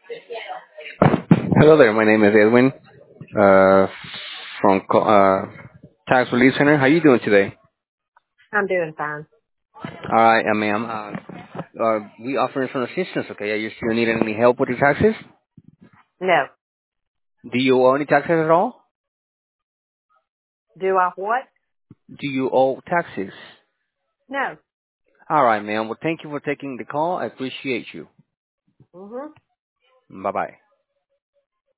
Hello there. My name is Edwin uh, from Tax Relief Center. How you doing today? I'm doing fine. All right, ma'am. We offer some assistance. Okay, are you still needing any help with your taxes? No. Do you owe any taxes at all? Do I what? Do you owe taxes? No. All right, ma'am. Well, thank you for taking the call. I appreciate you. Mhm. Bye bye.